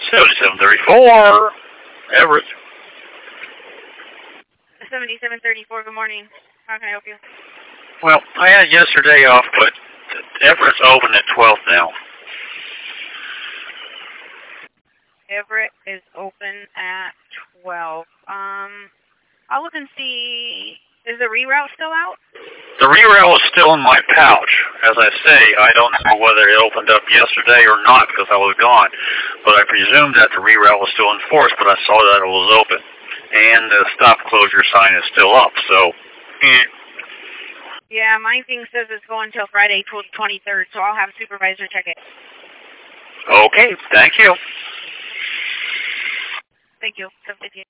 7734, Everett. 7734, good morning. How can I help you? Well, I had yesterday off, but Everett's open at 12 now. Everett is open at 12. I'll look and see. Is the reroute still out? The reroute is still in my pouch. As I say, I don't know whether it opened up yesterday or not because I was gone. But I presume that the reroute was still in force, but I saw that it was open. And the stop closure sign is still up, so... Yeah, my thing says it's going until Friday, 23rd, so I'll have a supervisor check it. Okay, thank you. Thank you.